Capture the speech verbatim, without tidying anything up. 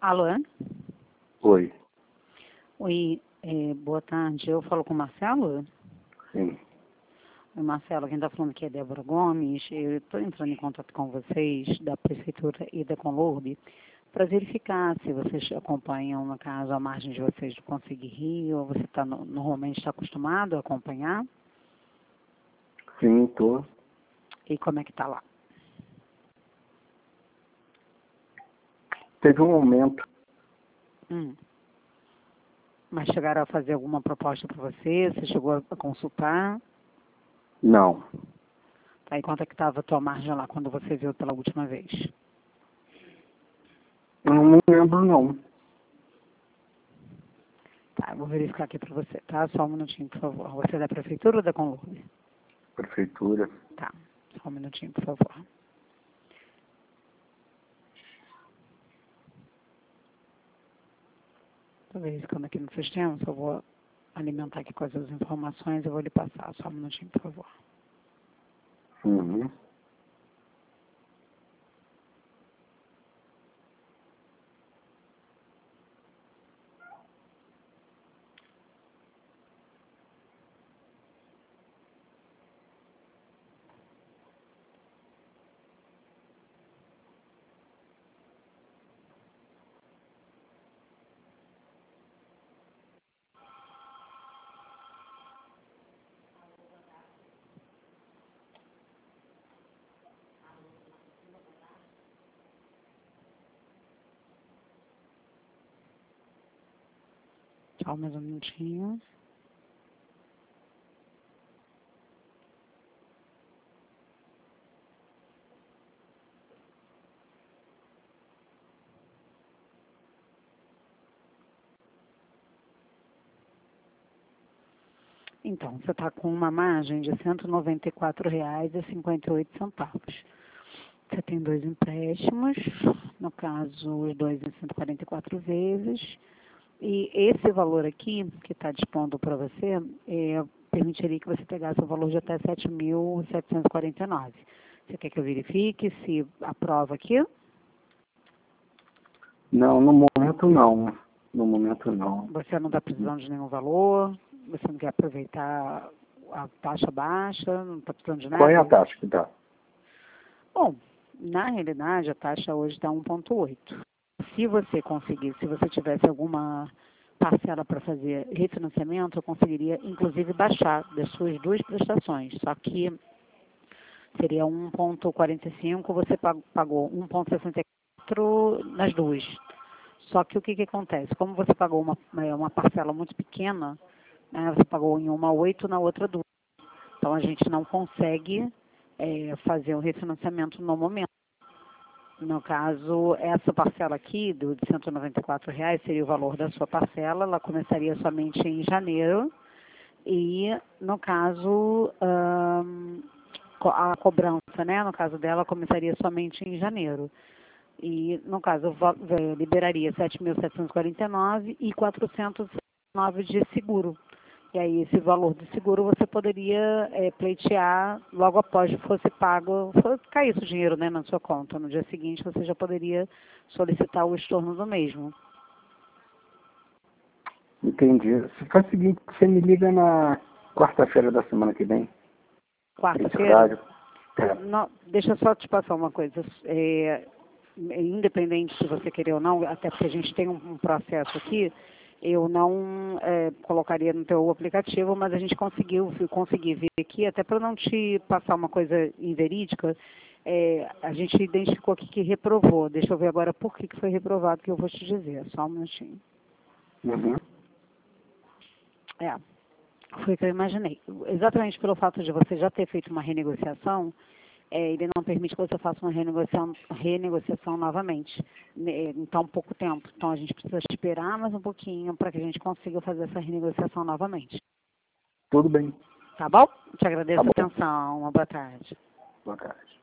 Alô? Oi. Oi, é, boa tarde. Eu falo com o Marcelo? Sim. Oi, Marcelo, quem está falando aqui é Débora Gomes. Eu estou entrando em contato com vocês da Prefeitura e da Conlurb para verificar se vocês acompanham, no caso, a margem de vocês do Consigue Rio, ou você tá, no- normalmente está acostumado a acompanhar? Sim, tô. E como é que está lá? Teve um aumento. Hum. Mas chegaram a fazer alguma proposta para você? Você chegou a consultar? Não. Tá, e quanto é que estava a tua margem lá quando você viu pela última vez? Eu não me lembro, não. Tá, eu vou verificar aqui para você, tá? Só um minutinho, por favor. Você é da Prefeitura ou da Conlurb? Prefeitura. Tá, só um minutinho, por favor. Estou verificando aqui no sistema, só vou alimentar aqui com essas informações e vou lhe passar. Só um minutinho, por favor. Uhum. Só mais um minutinho. Então, você está com uma margem de cento e noventa e quatro reais e cinquenta e oito centavos. Você tem dois empréstimos, no caso, os dois em cento e quarenta e quatro vezes. E esse valor aqui, que está dispondo para você, é, permitiria que você pegasse o valor de até sete mil setecentos e quarenta e nove. Você quer que eu verifique se aprova aqui? Não, no momento não. No momento não. Você não está precisando de nenhum valor? Você não quer aproveitar a taxa baixa? Não está precisando de nada? Qual é a taxa que dá? Bom, na realidade, a taxa hoje está um vírgula oito. Se você conseguir, se você tivesse alguma parcela para fazer refinanciamento, eu conseguiria, inclusive, baixar das suas duas prestações. Só que seria um vírgula quarenta e cinco, você pagou um vírgula sessenta e quatro nas duas. Só que o que, que acontece? Como você pagou uma, uma parcela muito pequena, né, você pagou em uma oito, na outra duas. Então, a gente não consegue é, fazer o refinanciamento no momento. No caso, essa parcela aqui, do, de cento e noventa e quatro reais, seria o valor da sua parcela. Ela começaria somente em janeiro. E, no caso, hum, a cobrança, né? No caso dela, começaria somente em janeiro. E, no caso, liberaria sete mil setecentos e quarenta e nove e quatrocentos e nove de seguro. E aí, esse valor do seguro você poderia é, pleitear logo após fosse pago, fosse cair o dinheiro, né, na sua conta. No dia seguinte, você já poderia solicitar o estorno do mesmo. Entendi. Você faz o seguinte, você me liga na quarta-feira da semana que vem. Quarta-feira? É. Não, deixa eu só te passar uma coisa. É, independente se você querer ou não, até porque a gente tem um, um processo aqui, eu não é, colocaria no teu aplicativo, mas a gente conseguiu conseguir ver aqui, até para não te passar uma coisa inverídica, é, a gente identificou aqui que reprovou. Deixa eu ver agora por que, que foi reprovado, que eu vou te dizer. Só um minutinho. Uhum. É, foi o que eu imaginei. Exatamente pelo fato de você já ter feito uma renegociação, é, ele não permite que você faça uma renegociação, renegociação novamente né, em tão pouco tempo. Então, a gente precisa esperar mais um pouquinho para que a gente consiga fazer essa renegociação novamente. Tudo bem. Tá bom? Te agradeço Tá a atenção. Uma boa tarde. Boa tarde.